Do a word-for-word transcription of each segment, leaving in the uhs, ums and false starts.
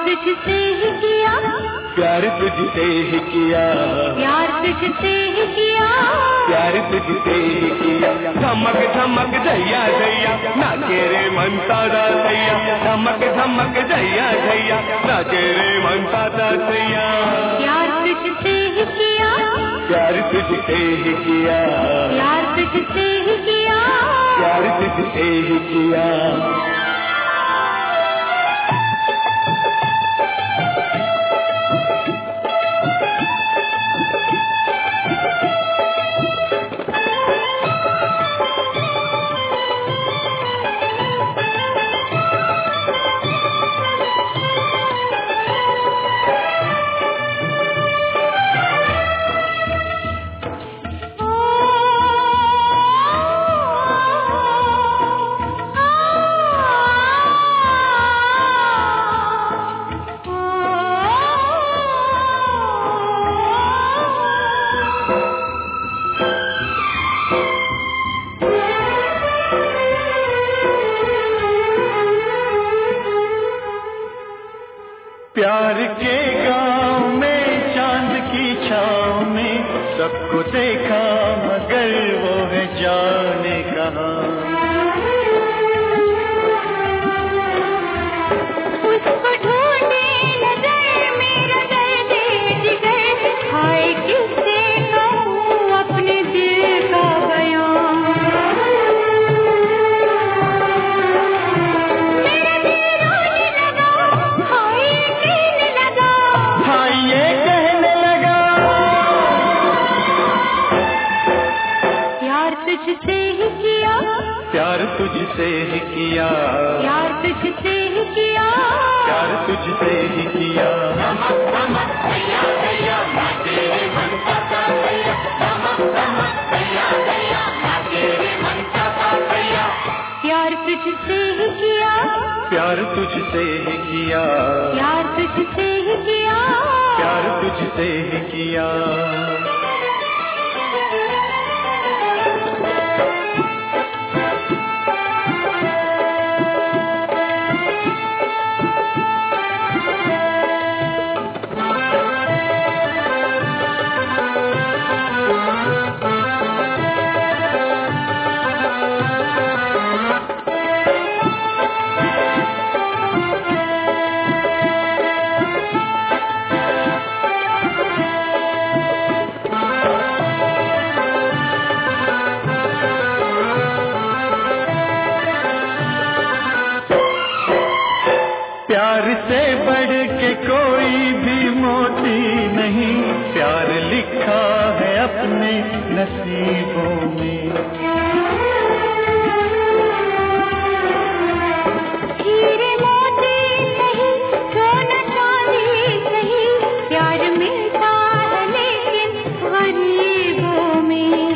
तुझसे ही किया, प्यार तुझसे ही किया, प्यार तुझसे ही किया, प्यार तुझसे ही किया। धमक धमक दैया दैया नाचे रे मन तारा दैया, धमक धमक दैया दैया नाचे रे मन तारा दैया। प्यार तुझसे ही किया, प्यार तुझसे ही किया, प्यार तुझसे ही किया, प्यार तुझसे ही किया। प्यार के गाँव में चांद की छाँव में सबको देखा, मगर वो है जाने कहाँ। उसको ढूंढे नजर मेरा दर्द जिगर, हाय किससे कहूँ अपने दिल का बयां। मेरा दिल रोने लगा, हाय कहने लगा, हाँ ये कहने लगा, प्यार तुझसे ही किया, प्यार तुझसे ही किया, प्यार तुझसे ही किया, प्यार तुझसे ही किया। प्यार तुझसे ही किया, प्यार तुझसे ही किया, प्यार तुझसे ही किया, प्यार तुझसे ही किया। प्यार से बढ़ के कोई भी मोती नहीं, प्यार लिखा है अपने नसीबों में। हीरे मोती नहीं, सोना चांदी नहीं, प्यार मिलता है लेकिन गरीबों में।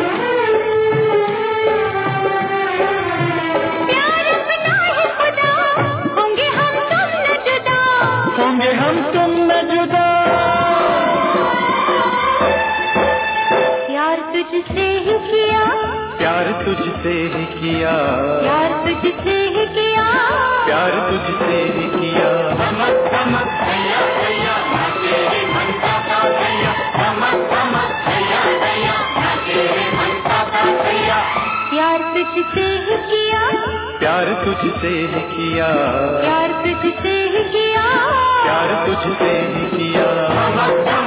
प्यार बिना ही खुदा, होंगे हम तुम न जुदा, होंगे हम तुम न जुदा। प्यार तुझसे ही किया, प्यार तुझसे ही किया, प्यार तुझसे ही किया, प्यार तुझसे ही किया। प्यार तुझसे ही किया, प्यार तुझसे ही किया, प्यार तुझसे ही किया, प्यार तुझसे ही किया।